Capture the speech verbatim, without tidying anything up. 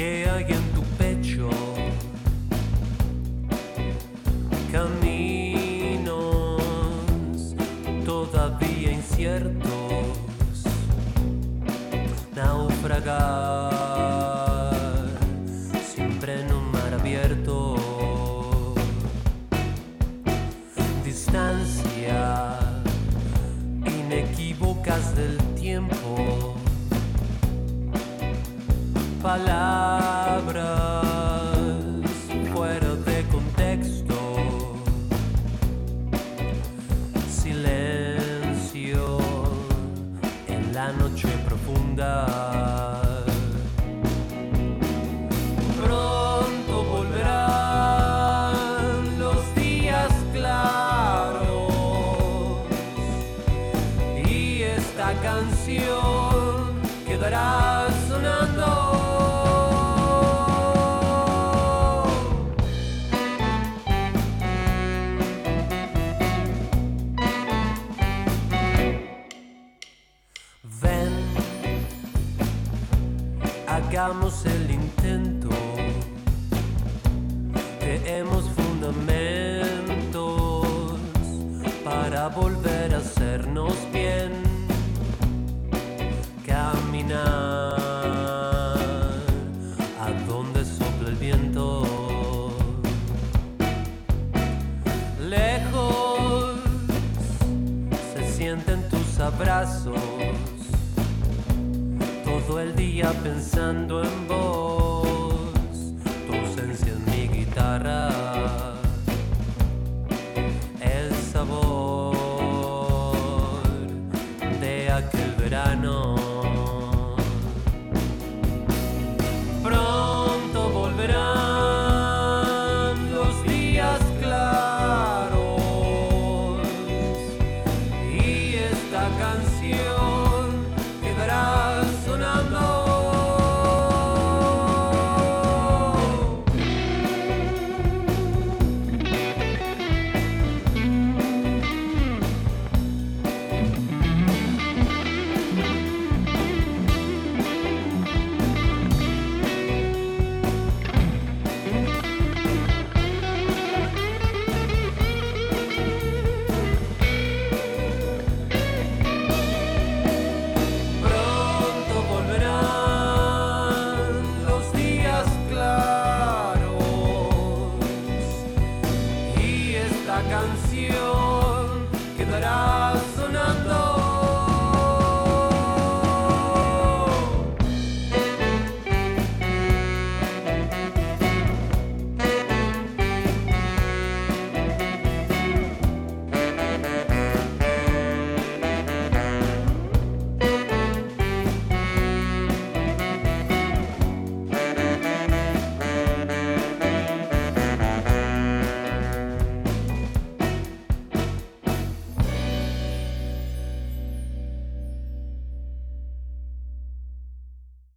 que hay en tu pecho. Caminos todavía inciertos, naufragar siempre en un mar abierto. Distancia inequívocas del tiempo, palabras fuera de contexto, silencio en la noche profunda. Pronto volverán los días claros y esta canción quedará sonando. Hagamos el intento, creemos fundamentos para volver a hacernos bien, caminar a donde sopla el viento. Lejos se sienten tus abrazos, todo el día pensando en vos.